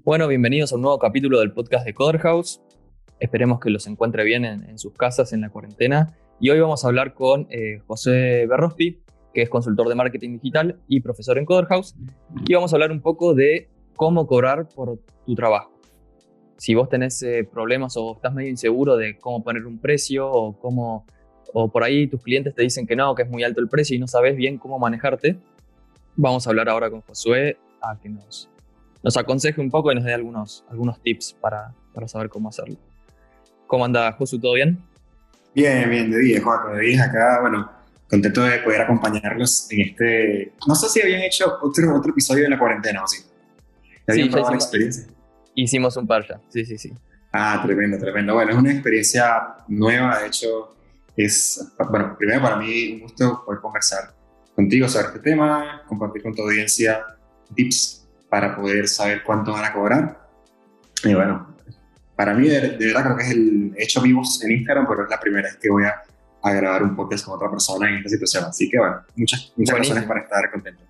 Bueno, bienvenidos a un nuevo capítulo del podcast de Coder House. Esperemos que los encuentre bien en sus casas en la cuarentena. Y hoy vamos a hablar con José Berrospi, que es consultor de marketing digital y profesor en Coder House. Y vamos a hablar un poco de cómo cobrar por tu trabajo. Si vos tenés problemas o estás medio inseguro de cómo poner un precio o por ahí tus clientes te dicen que no, que es muy alto el precio y no sabes bien cómo manejarte, vamos a hablar ahora con Josué a que nos aconseje un poco y nos dé algunos tips para saber cómo hacerlo. ¿Cómo anda, Josu? ¿Todo bien? Bien, bien, de 10, Joaco, de 10 acá, bueno, contento de poder acompañarlos en este. No sé si habían hecho otro episodio de la cuarentena o sí. Sí, ¿Habían ya probado la experiencia? hicimos un par ya. Sí, sí, sí. Ah, tremendo, tremendo. Bueno, es una experiencia nueva, de hecho, bueno, primero para mí un gusto poder conversar contigo sobre este tema, compartir con tu audiencia tips para poder saber cuánto van a cobrar. Y bueno, para mí de verdad creo que es el hecho vivos en Instagram, pero es la primera vez que voy a grabar un podcast con otra persona en esta situación. Así que bueno, muchas razones Buenísimo. para estar contento.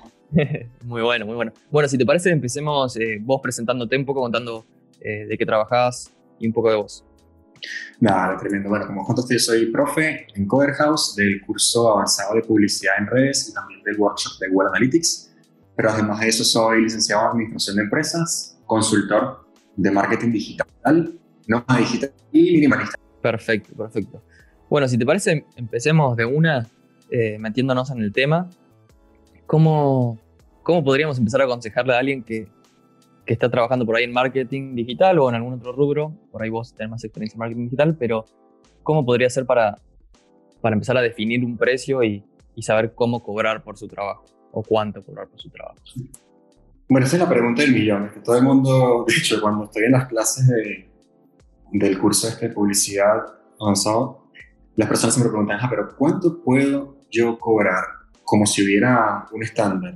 Muy bueno, muy bueno. Bueno, si te parece, empecemos vos presentándote un poco, contando de qué trabajás y un poco de vos. Nada, tremendo. Bueno, como contaste, yo soy profe en Coder House del curso avanzado de publicidad en redes y también del workshop de Google Analytics. Pero además de eso, soy licenciado en Administración de Empresas, consultor de marketing digital, nómada digital y minimalista. Perfecto, perfecto. Bueno, si te parece, empecemos de una, metiéndonos en el tema. ¿Cómo, cómo podríamos empezar a aconsejarle a alguien que está trabajando por ahí en marketing digital o en algún otro rubro? Por ahí vos tenés más experiencia en marketing digital, pero ¿cómo podría ser para empezar a definir un precio y saber cómo cobrar por su trabajo o cuánto cobrar por su trabajo? Bueno, esa es la pregunta del millón. Que todo el mundo, de hecho, cuando estoy en las clases del curso de publicidad avanzado, las personas se me preguntan, pero ¿cuánto puedo yo cobrar? Como si hubiera un estándar.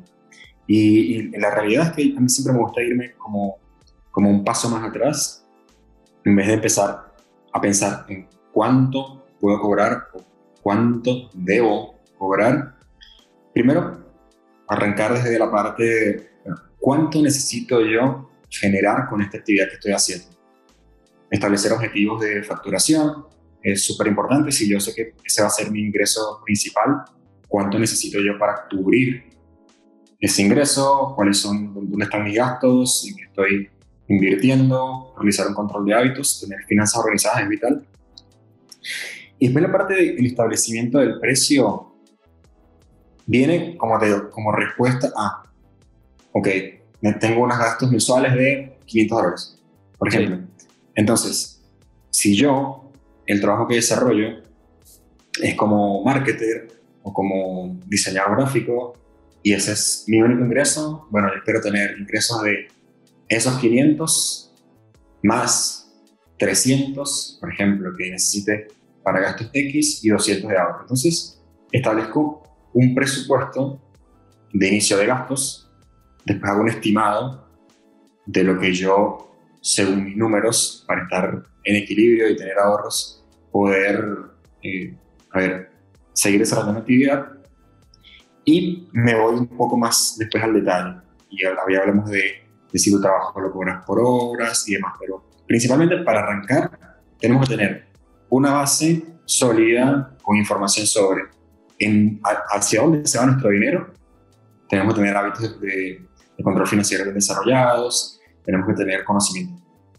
Y la realidad es que a mí siempre me gusta irme como un paso más atrás, en vez de empezar a pensar en cuánto puedo cobrar o cuánto debo cobrar. Primero, arrancar desde la parte de cuánto necesito yo generar con esta actividad que estoy haciendo. Establecer objetivos de facturación es súper importante. Si yo sé que ese va a ser mi ingreso principal, ¿cuánto necesito yo para cubrir ese ingreso? ¿Dónde están mis gastos? ¿En qué estoy invirtiendo? Realizar un control de hábitos, tener finanzas organizadas es vital. Y después la parte del establecimiento del precio viene como respuesta a, ok, tengo unos gastos mensuales de $500, por ejemplo. Sí, Entonces, si yo, el trabajo que desarrollo es como marketer o como diseñador gráfico y ese es mi único ingreso, bueno, yo espero tener ingresos de esos 500 más 300, por ejemplo, que necesite para gastos X y 200 de ahorro. Entonces, establezco un presupuesto de inicio de gastos, después hago un estimado de lo que yo, según mis números, para estar en equilibrio y tener ahorros, poder, eh, a ver, seguir desarrollando la actividad y me voy un poco más después al detalle. Y ahí hablamos de si tu trabajo lo cobras por horas y demás, pero principalmente para arrancar tenemos que tener una base sólida con información sobre hacia dónde se va nuestro dinero. Tenemos que tener hábitos de control financiero bien desarrollados, tenemos que tener conocimiento.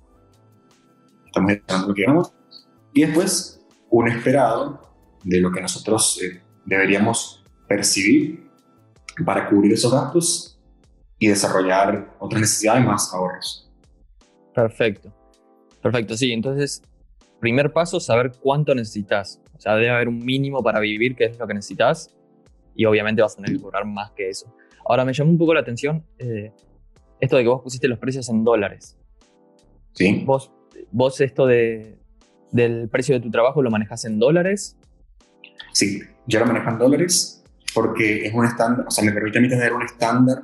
Estamos gestionando lo que ganamos. Y después, un esperado de lo que nosotros deberíamos percibir para cubrir esos gastos y desarrollar otras necesidades más ahorros. perfecto. Perfecto, sí. Entonces, primer paso, saber cuánto necesitas. O sea, debe haber un mínimo para vivir, que es lo que necesitas, y obviamente vas a tener que cobrar más que eso. Ahora, me llamó un poco la atención esto de que vos pusiste los precios en dólares. ¿Sí? Vos, vos esto del precio de tu trabajo lo manejas en dólares. Sí, yo lo manejo en dólares porque es un estándar, o sea, me permite a mí tener un estándar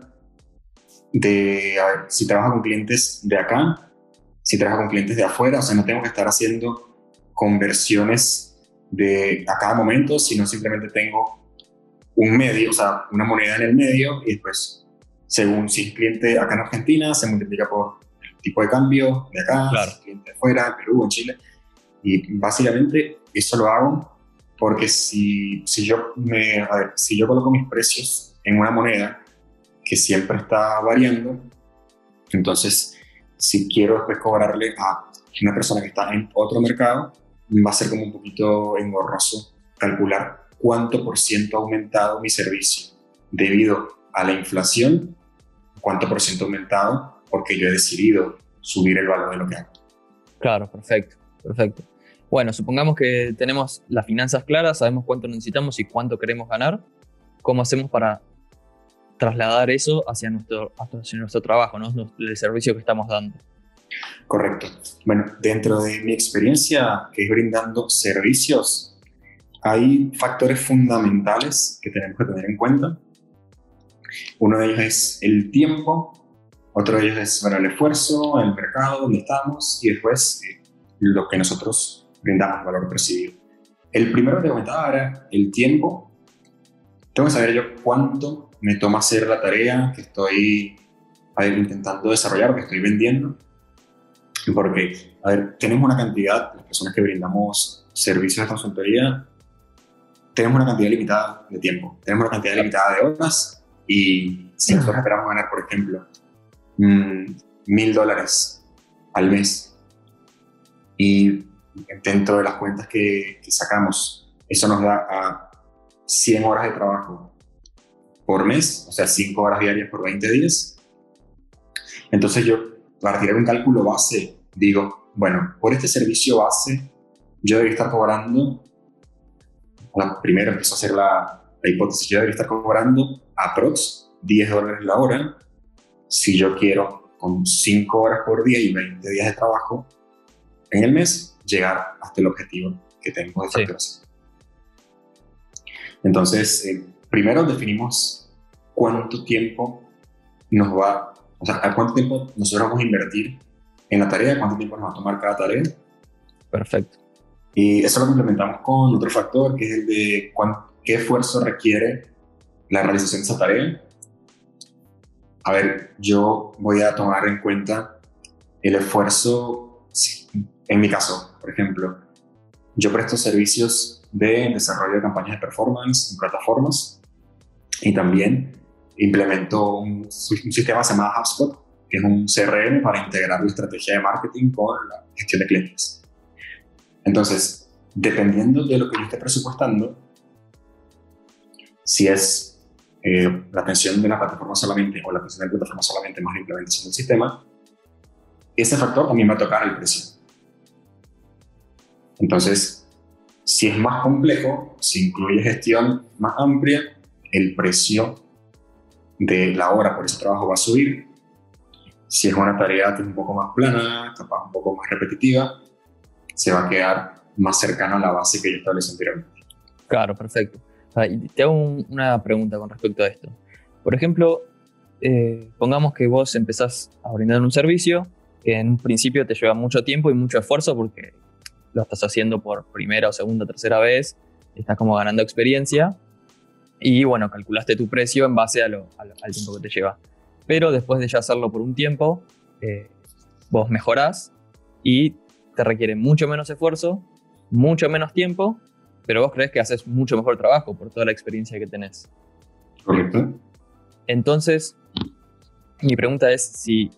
de, a ver, si trabajo con clientes de acá, si trabajo con clientes de afuera, o sea, no tengo que estar haciendo conversiones a cada momento, sino simplemente tengo un medio, o sea, una moneda en el medio y después, según si es cliente acá en Argentina, se multiplica por tipo de cambio de acá, Claro, si es cliente de fuera, en Perú, en Chile. Y básicamente eso lo hago porque si yo coloco mis precios en una moneda que siempre está variando, entonces si quiero después cobrarle a una persona que está en otro mercado, va a ser como un poquito engorroso calcular cuánto por ciento ha aumentado mi servicio debido a la inflación, cuánto por ciento ha aumentado porque yo he decidido subir el valor de lo que hago. claro, perfecto, perfecto. Bueno, supongamos que tenemos las finanzas claras, sabemos cuánto necesitamos y cuánto queremos ganar. ¿Cómo hacemos para trasladar eso hacia nuestro trabajo, ¿no? El servicio que estamos dando? Correcto. Bueno, dentro de mi experiencia que es brindando servicios, hay factores fundamentales que tenemos que tener en cuenta. Uno de ellos es el tiempo, otro de ellos es, bueno, el esfuerzo, el mercado donde estamos y después lo que nosotros brindamos, valor percibido. El primero que comentaba era el tiempo. Tengo que saber yo cuánto me toma hacer la tarea que estoy intentando desarrollar o que estoy vendiendo. Porque, a ver, tenemos una cantidad, las personas que brindamos servicios de consultoría, tenemos una cantidad limitada de tiempo, tenemos una cantidad limitada de horas y si nosotros esperamos ganar, por ejemplo, $1,000 al mes y dentro de las cuentas que sacamos, eso nos da a 100 horas de trabajo por mes, o sea, 5 horas diarias por 20 días. Entonces yo, para tirar un cálculo base, digo, bueno, por este servicio base, yo debería estar cobrando, primero empiezo a hacer la hipótesis, yo debería estar cobrando aprox $10 la hora, si yo quiero con 5 horas por día y 20 días de trabajo en el mes, llegar hasta el objetivo que tengo de facturación. Entonces, primero definimos cuánto tiempo nos va, o sea, a cuánto tiempo nosotros vamos a invertir en la tarea, cuánto tiempo nos va a tomar cada tarea. Perfecto. Y eso lo complementamos con otro factor, que es el de qué esfuerzo requiere la realización de esa tarea. A ver, yo voy a tomar en cuenta el esfuerzo, en mi caso, por ejemplo, yo presto servicios de desarrollo de campañas de performance en plataformas y también implemento un sistema que se llama HubSpot, que es un CRM para integrar la estrategia de marketing con la gestión de clientes. Entonces, dependiendo de lo que yo esté presupuestando, si es la atención de la plataforma solamente o la atención de la plataforma solamente más la implementación del sistema, ese factor también va a tocar el precio. Entonces, si es más complejo, si incluye gestión más amplia, el precio de la hora por ese trabajo va a subir. Si es una tarea que es un poco más plana, capaz un poco más repetitiva, se va a quedar más cercano a la base que yo establecí anteriormente. Claro, perfecto. Y te hago una pregunta con respecto a esto. Por ejemplo, pongamos que vos empezás a brindar un servicio que en un principio te lleva mucho tiempo y mucho esfuerzo porque lo estás haciendo por primera o segunda o tercera vez, estás como ganando experiencia y bueno, calculaste tu precio en base al tiempo que te lleva. Pero después de ya hacerlo por un tiempo, vos mejorás y te requiere mucho menos esfuerzo, mucho menos tiempo, pero vos crees que haces mucho mejor trabajo por toda la experiencia que tenés. ¿Correcto? Entonces, mi pregunta es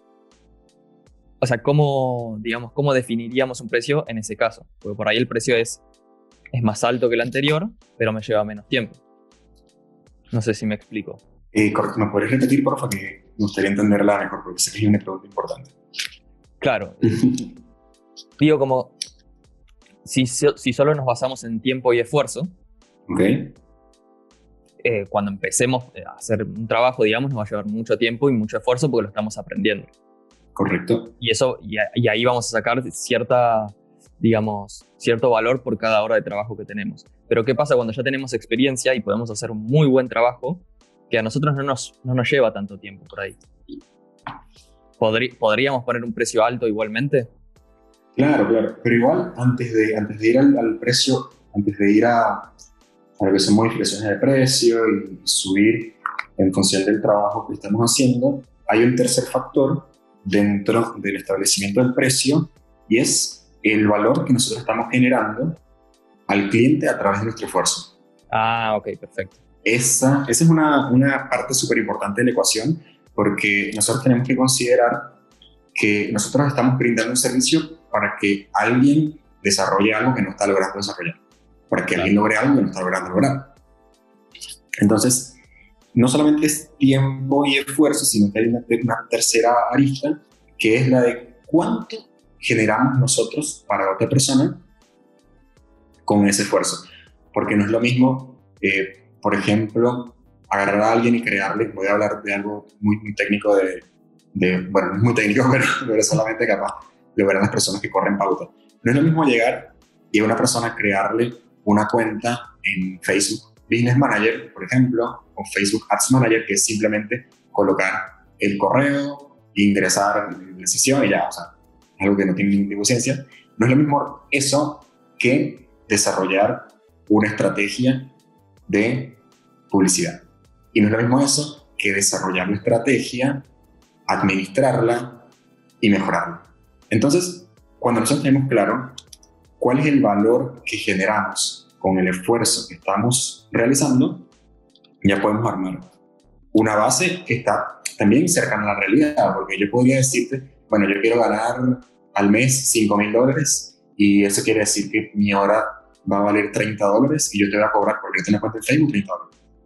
¿cómo definiríamos un precio en ese caso? Porque por ahí el precio es más alto que el anterior, pero me lleva menos tiempo. No sé si me explico. Correcto. ¿Me podrías repetir, por favor, que me gustaría entenderla mejor? Porque sé que es una pregunta importante. Claro. Digo como, si solo nos basamos en tiempo y esfuerzo, Okay. Cuando empecemos a hacer un trabajo, digamos, nos va a llevar mucho tiempo y mucho esfuerzo porque lo estamos aprendiendo. Correcto. Y ahí vamos a sacar cierto valor por cada hora de trabajo que tenemos. Pero ¿qué pasa cuando ya tenemos experiencia y podemos hacer un muy buen trabajo que a nosotros no nos lleva tanto tiempo por ahí? ¿Podríamos poner un precio alto igualmente? Claro. Pero igual, antes de ir al precio, antes de ir a lo que son modificaciones de precio y subir en función del trabajo que estamos haciendo, hay un tercer factor dentro del establecimiento del precio, y es el valor que nosotros estamos generando al cliente a través de nuestro esfuerzo. Ah, ok, perfecto. Esa es una parte súper importante de la ecuación, porque nosotros tenemos que considerar que nosotros estamos brindando un servicio para que alguien desarrolle algo que no está logrando desarrollar, para que alguien logre algo que no está logrando lograr. Entonces, no solamente es tiempo y esfuerzo, sino que hay una tercera arista, que es la de cuánto generamos nosotros para otra persona con ese esfuerzo. Porque no es lo mismo, por ejemplo, agarrar a alguien y crearle, voy a hablar de algo muy técnico bueno, no es muy técnico, pero solamente capaz de ver a las personas que corren pauta. No es lo mismo llegar y a una persona crearle una cuenta en Facebook Business Manager, por ejemplo, o Facebook Ads Manager, que es simplemente colocar el correo, ingresar la sesión y ya, o sea, es algo que no tiene ningún tipo de ciencia. No es lo mismo eso que desarrollar una estrategia de publicidad. Y no es lo mismo eso que desarrollar una estrategia, administrarla y mejorarla. Entonces, cuando nosotros tenemos claro cuál es el valor que generamos con el esfuerzo que estamos realizando, ya podemos armar una base que está también cercana a la realidad, porque yo podría decirte, bueno, yo quiero ganar al mes $5,000 y eso quiere decir que mi hora va a valer $30 y yo te voy a cobrar porque yo tengo cuenta en Facebook $30.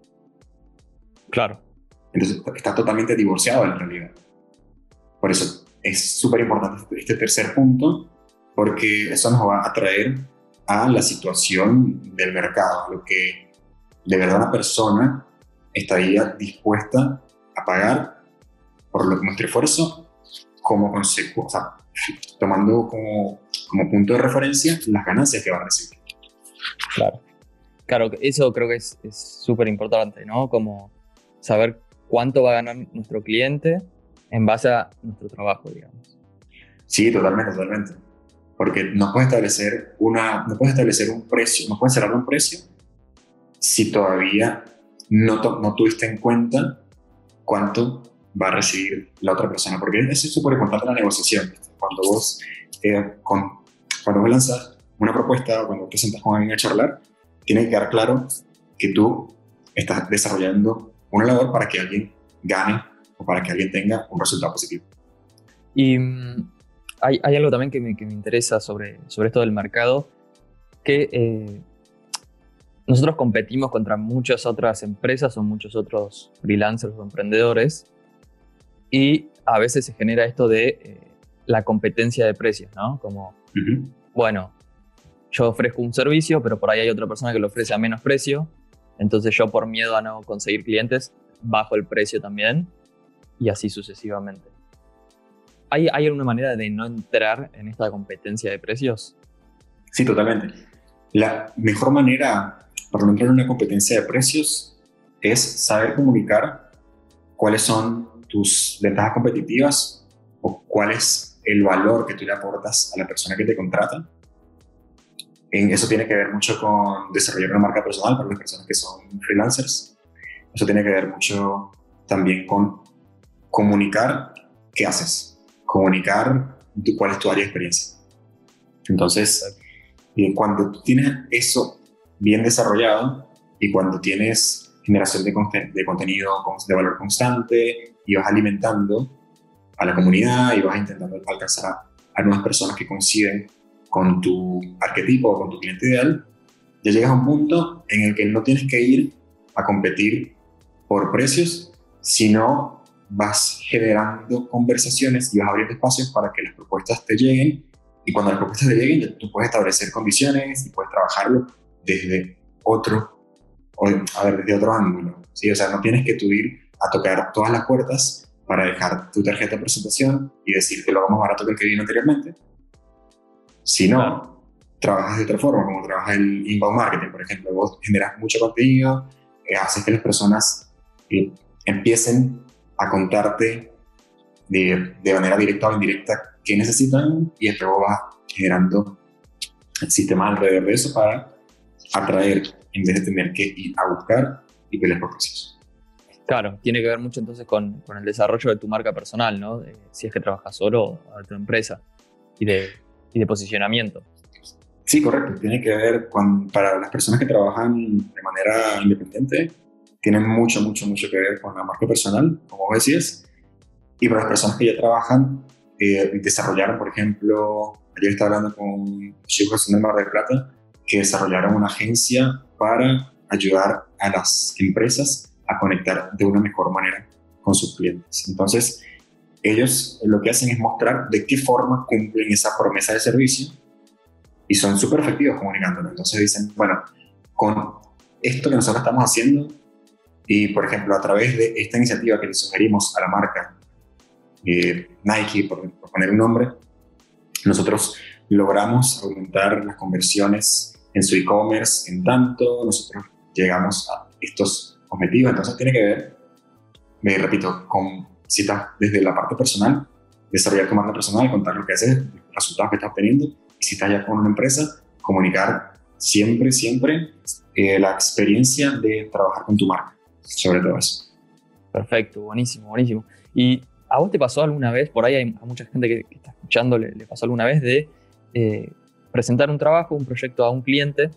Claro. Entonces está totalmente divorciado de la realidad. Por eso es súper importante este tercer punto, porque eso nos va a traer a la situación del mercado, a lo que de verdad una persona estaría dispuesta a pagar por nuestro esfuerzo como consecuencia, o sea, tomando como punto de referencia las ganancias que va a recibir. Claro. Claro, eso creo que es súper importante, ¿no? Como saber cuánto va a ganar nuestro cliente en base a nuestro trabajo, digamos. Sí, totalmente. Porque no puedes establecer un precio, no puedes cerrar un precio si todavía no tuviste en cuenta cuánto va a recibir la otra persona. Porque eso es súper importante en la negociación. Cuando vos lanzas una propuesta o cuando te sientas con alguien a charlar, tiene que quedar claro que tú estás desarrollando una labor para que alguien gane o para que alguien tenga un resultado positivo. Y hay algo también que me interesa sobre esto del mercado, que nosotros competimos contra muchas otras empresas o muchos otros freelancers o emprendedores, y a veces se genera esto de la competencia de precios, ¿no? Como, bueno, yo ofrezco un servicio, pero por ahí hay otra persona que lo ofrece a menos precio, entonces yo, por miedo a no conseguir clientes, bajo el precio también, y así sucesivamente. ¿Hay alguna manera de no entrar en esta competencia de precios? Sí, totalmente. La mejor manera para no entrar en una competencia de precios es saber comunicar cuáles son tus ventajas competitivas o cuál es el valor que tú le aportas a la persona que te contrata. Eso tiene que ver mucho con desarrollar una marca personal para las personas que son freelancers. Eso tiene que ver mucho también con comunicar qué haces, comunicar cuál es tu área de experiencia. Entonces, cuando tú tienes eso bien desarrollado y cuando tienes generación de contenido de valor constante y vas alimentando a la comunidad y vas intentando alcanzar a nuevas personas que coinciden con tu arquetipo o con tu cliente ideal, ya llegas a un punto en el que no tienes que ir a competir por precios, sino vas generando conversaciones y vas abriendo espacios para que las propuestas te lleguen, y cuando las propuestas te lleguen tú puedes establecer condiciones y puedes trabajarlo desde otro ángulo, ¿sí? O sea, no tienes que tú ir a tocar todas las puertas para dejar tu tarjeta de presentación y decir que lo hago más barato que el que vino anteriormente. Si no, trabajas de otra forma, como trabaja el inbound marketing, por ejemplo. Vos generas mucho contenido, haces que las personas empiecen a contarte de manera directa o indirecta qué necesitan, y después vos vas generando sistemas alrededor de eso para atraer, en vez de tener que ir a buscar y pelear por precios. Claro, tiene que ver mucho entonces con el desarrollo de tu marca personal, ¿no? Si es que trabajas solo o de tu empresa y de posicionamiento. Sí, correcto. Tiene que ver para las personas que trabajan de manera independiente, tienen mucho, mucho, mucho que ver con la marca personal, como vos decías. Y para las personas que ya trabajan, desarrollaron, por ejemplo, ayer estaba hablando con chicos de Mar del Plata, que desarrollaron una agencia para ayudar a las empresas a conectar de una mejor manera con sus clientes. Entonces, ellos lo que hacen es mostrar de qué forma cumplen esa promesa de servicio y son súper efectivos comunicándolo. Entonces dicen, bueno, con esto que nosotros estamos haciendo y, por ejemplo, a través de esta iniciativa que le sugerimos a la marca Nike, por poner un nombre, nosotros logramos aumentar las conversiones en su e-commerce en tanto, nosotros llegamos a estos objetivos. Entonces tiene que ver, me repito, con si estás desde la parte personal, desarrollar tu marca personal, contar lo que haces, los resultados que estás obteniendo, y si estás ya con una empresa, comunicar siempre, siempre la experiencia de trabajar con tu marca, sobre todo eso. Perfecto, buenísimo, buenísimo. ¿Y a vos te pasó alguna vez, por ahí hay a mucha gente que está escuchando, le pasó alguna vez de presentar un trabajo, un proyecto a un cliente?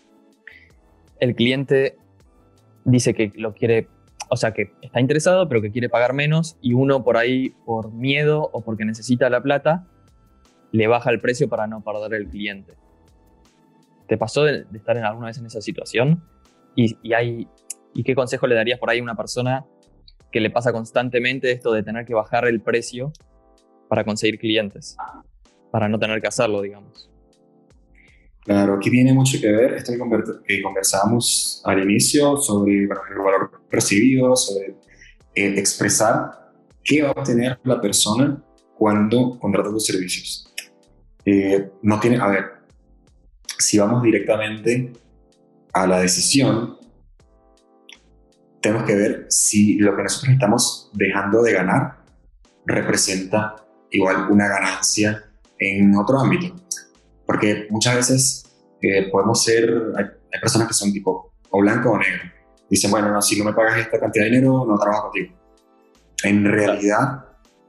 El cliente dice que lo quiere, o sea, que está interesado, pero que quiere pagar menos, y uno por ahí, por miedo o porque necesita la plata, le baja el precio para no perder el cliente. ¿Te pasó de estar alguna vez en esa situación? ¿Y qué consejo le darías por ahí a una persona que le pasa constantemente esto de tener que bajar el precio para conseguir clientes, para no tener que hacerlo, digamos? Claro, aquí tiene mucho que ver esto que conversábamos al inicio sobre bueno, el valor percibido, sobre expresar qué va a obtener la persona cuando contrata tus servicios. No tiene, a ver, si vamos directamente a la decisión, tenemos que ver si lo que nosotros estamos dejando de ganar representa igual una ganancia en otro ámbito. Porque muchas veces podemos ser, hay personas que son tipo o blanco o negro. Dicen, bueno, no, si no me pagas esta cantidad de dinero, no trabajo contigo. En realidad,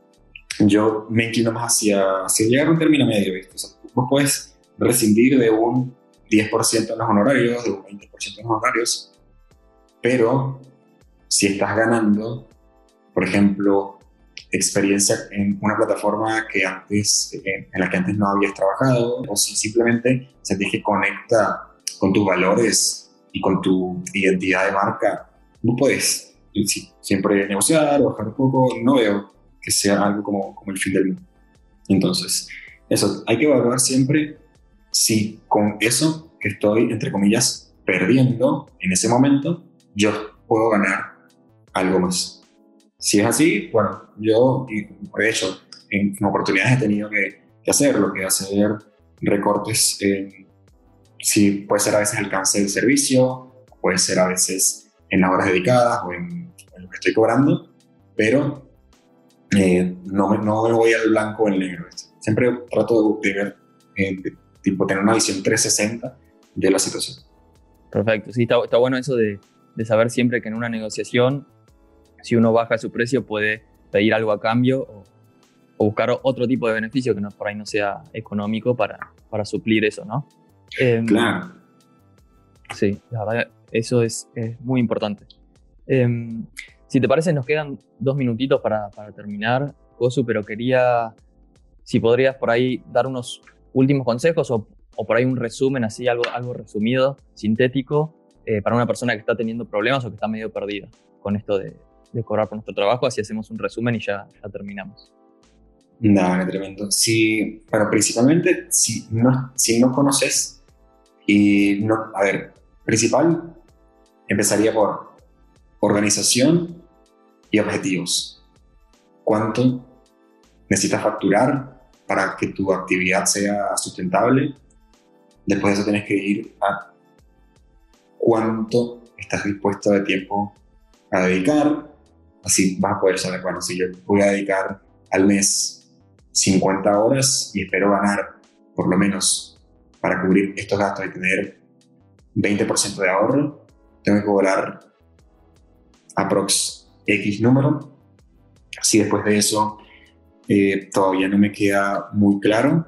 yo me inclino más hacia llegar a un término medio, ¿viste? O sea, vos puedes rescindir de un 10% en los honorarios, de un 20% en los honorarios, pero si estás ganando, por ejemplo, experiencia en una plataforma en la que antes no habías trabajado, o si simplemente sentís que conecta con tus valores y con tu identidad de marca, no puedes siempre negociar o bajar un poco. No veo que sea algo como el fin del mundo. Entonces, eso, hay que evaluar siempre si con eso que estoy, entre comillas, perdiendo en ese momento, yo puedo ganar algo más. Si es así, bueno, yo, de hecho, en oportunidades he tenido que hacerlo, que hacer recortes si puede ser a veces alcance del servicio, puede ser a veces en las horas dedicadas o en lo que estoy cobrando, pero no me voy al blanco o al negro. Siempre trato de ver, tipo, tener una visión 360 de la situación. Perfecto, sí, está bueno eso de saber siempre que en una negociación, si uno baja su precio, puede pedir algo a cambio o buscar otro tipo de beneficio que por ahí no sea económico para suplir eso, ¿no? Claro. Sí, la verdad, eso es muy importante. Si te parece, nos quedan 2 minutitos para terminar, Josu, pero quería, si podrías por ahí dar unos últimos consejos o por ahí un resumen, así, algo resumido, sintético, para una persona que está teniendo problemas o que está medio perdida con esto de cobrar por nuestro trabajo. Así hacemos un resumen y ya terminamos. Nada, tremendo. Sí, pero principalmente si no conoces y no, a ver, principal empezaría por organización y objetivos. ¿Cuánto necesitas facturar para que tu actividad sea sustentable? Después de eso tienes que ir a cuánto estás dispuesto de tiempo a dedicar. Así vas a poder saber, bueno, si yo voy a dedicar al mes 50 horas y espero ganar por lo menos para cubrir estos gastos y tener 20% de ahorro, tengo que cobrar aprox X número. Si después de eso todavía no me queda muy claro,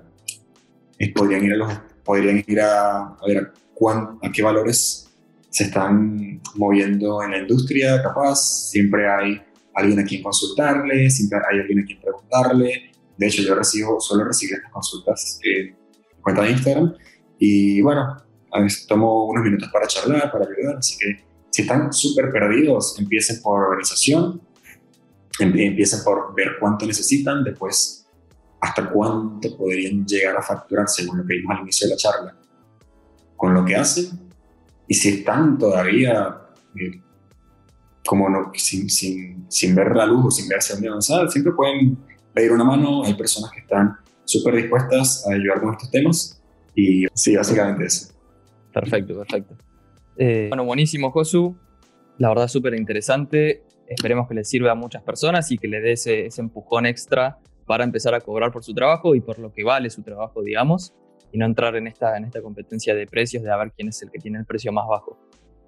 podrían ir a ver a qué valores se están moviendo en la industria, capaz. Siempre hay alguien a quien consultarle, siempre hay alguien a quien preguntarle. De hecho, suelo recibir estas consultas en cuenta de Instagram y bueno, a veces tomo unos minutos para charlar, para ayudar, así que si están súper perdidos, empiecen por organización, empiecen por ver cuánto necesitan, después hasta cuánto podrían llegar a facturar según lo que vimos al inicio de la charla con lo que hacen, y si están todavía como no, sin ver la luz o sin verse dónde avanzar, siempre pueden pedir una mano. Hay personas que están súper dispuestas a ayudar con estos temas y sí, básicamente eso. Perfecto. Bueno, buenísimo, Josu. La verdad, súper interesante. Esperemos que le sirva a muchas personas y que le dé ese empujón extra para empezar a cobrar por su trabajo y por lo que vale su trabajo, digamos, y no entrar en esta competencia de precios de a ver quién es el que tiene el precio más bajo.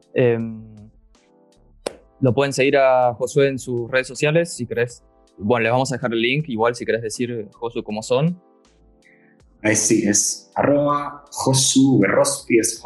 Lo pueden seguir a Josué en sus redes sociales si querés. Bueno, les vamos a dejar el link, igual si querés decir, Josu, cómo son. Ahí sí, es @Josu Berrospi, es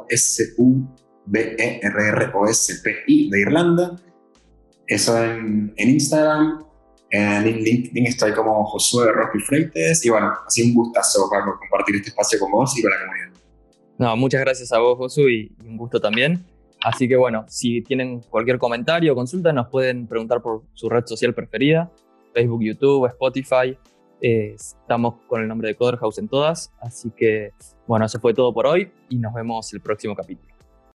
JOSUBERROSPI de Irlanda. Eso en Instagram. En LinkedIn estoy como Josué Berrospi Freites. Y bueno, ha sido un gustazo para compartir este espacio con vos y con la comunidad. No, muchas gracias a vos, Josu, y un gusto también. Así que bueno, si tienen cualquier comentario o consulta, nos pueden preguntar por su red social preferida, Facebook, YouTube, Spotify. Estamos con el nombre de Coderhouse en todas. Así que bueno, eso fue todo por hoy y nos vemos el próximo capítulo.